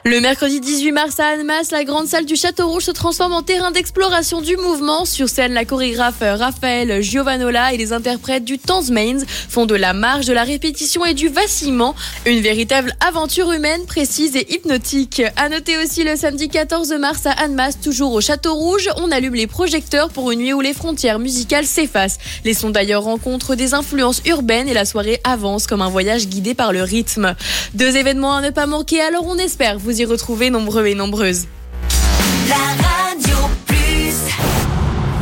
Le mercredi 18 mars à Annemasse, la grande salle du Château Rouge se transforme en terrain d'exploration du mouvement. Sur scène, la chorégraphe Raphaël Giovanola et les interprètes du Tanzmains font de la marche, de la répétition et du vacillement. Une véritable aventure humaine, précise et hypnotique. À noter aussi le samedi 14 mars à Annemasse, toujours au Château Rouge, on allume les projecteurs pour une nuit où les frontières musicales s'effacent. Les sons d'ailleurs rencontrent des influences urbaines et la soirée avance comme un voyage guidé par le rythme. 2 événements à ne pas manquer, alors on espère vous y retrouver nombreux et nombreuses.